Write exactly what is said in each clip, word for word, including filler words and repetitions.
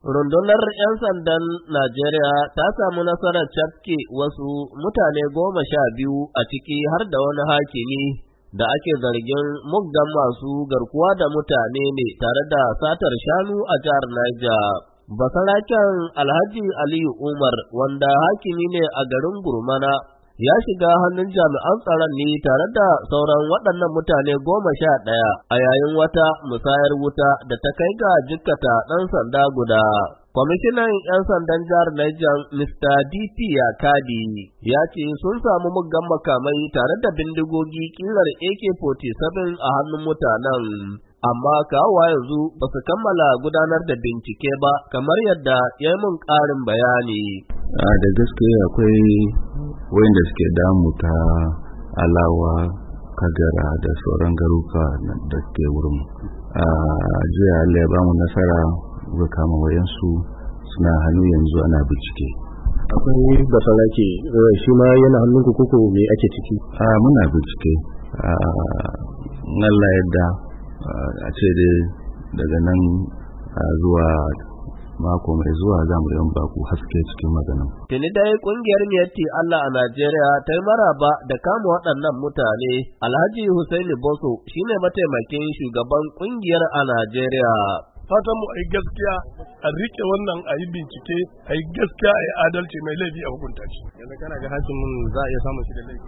Rundunar ‘yan sandan Najeriya ta samu nasarar cafke wasu mutane goma sha biyu a ciki har da wani hakimi da ake zargin muggan masu garkuwa da mutane ne tare da satar shanu a jihar Niger. Basaraken Alhaji Aliyu Umar, wanda hakimi ne a garin Gurmana, ya shiga hannun jami'an tsaron ne tare da sauran waɗannan mutane goma sha ɗaya a yayin wata musayar wuta da ta kai ga jikkata ɗan sanda guda. Kwamishinan ‘yan sandan jihar Niger, Mister D P Yakadi, ya ce sun samu muggan makamai tare da bindigogi ƙirar A K forty-seven a hannun mutanen, amma kawowa yanzu ba su kammala gudanar da bincike ba, kamar yadda ya yi mun ƙarin bayani. Da gaske akwai wayanda suke damu ta Alawa, Kagara da sauran garuka da suke wurin. A jiya Allah ya ba mu nasara ga kama wayansu suna hannu yanzu ana bincike. Akwai basarake shi ma yana hannun ku koko me ake ciki? A muna bincike. A Allah yadda a ce dai daga nan zuwa mako mai zuwa za mu yi baku haske cikin maganin. Tuni dai kungiyar Miyatti Allah a Najeriya ta yi maraba da kama waɗannan mutane. Alhaji Hussaini Boso shine mataimakin shugaban kungiyar a Najeriya. Fatan mu a yi gaskiya, a rike wannan a yi bincike, a yi gaskiya, a yi adalci, mai laifi a hukunta shi. Yanzu kana ga hakimin za a iya samun shi da laifi?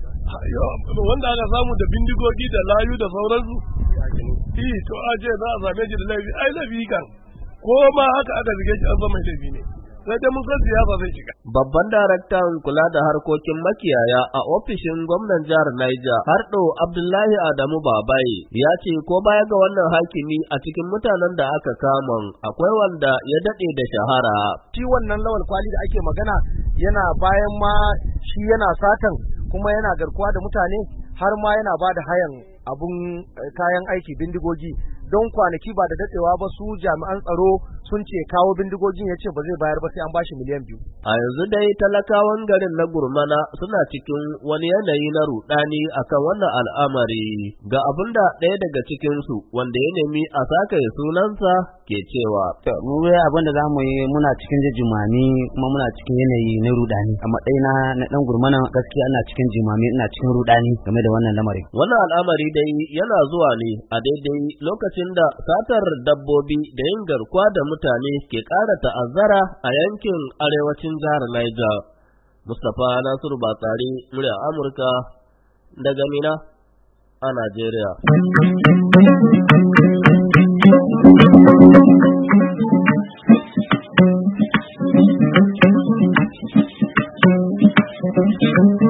Wanda aka samu da bindigogi da layu da sauransu, iya to a ce za a same shi da laifi, ai laifi kan. Ko ma haka aka rige shi an zama laifi ne, sai dai mun san siyasa zai shiga. Babban daraktan kula da harkokin makiyaya a ofishin gwamnan jihar Niger, Hardo Abdullahi Adamu Babai, ya ce ko baya ga wannan hakimi a cikin mutanen da aka kama akwai wanda ya daɗe da shahara. Shi wannan Lawal Kwali da ake magana yana bayan ma shi yana satan kuma yana garkuwa da mutane har ma yana ba da hayan abun kayan aiki bindigogi. Don kwanaki ba da daɗewa ba su jami'an tsaro sun ce kawo bindigogin ya ce ba zai bayar ba sai an bashi miliyan biyu. A yanzu dai talakawan garin na Gurmana suna cikin wani yanayi na rudani akan wannan al'amari. Ga abin da ɗaya daga cikinsu wanda ya nemi a saka sunansa ke cewa. Mu bai abin da za mu yi muna cikin jimami kuma muna cikin yanayi na rudani. A matsayina na ɗan Gurmana gaskiya ina cikin jimami ina cikin rudani game da wannan lamarin. Wannan al'amari dai yana zuwa ne a daidai lokacin da satar dabbobi da yin garkuwa da mutane ke ƙara ta'azzara a yankin arewacin jihar Niger. Mustapha Nasiru Batsari, murya Amurka daga Mina a Najeriya. Thank you.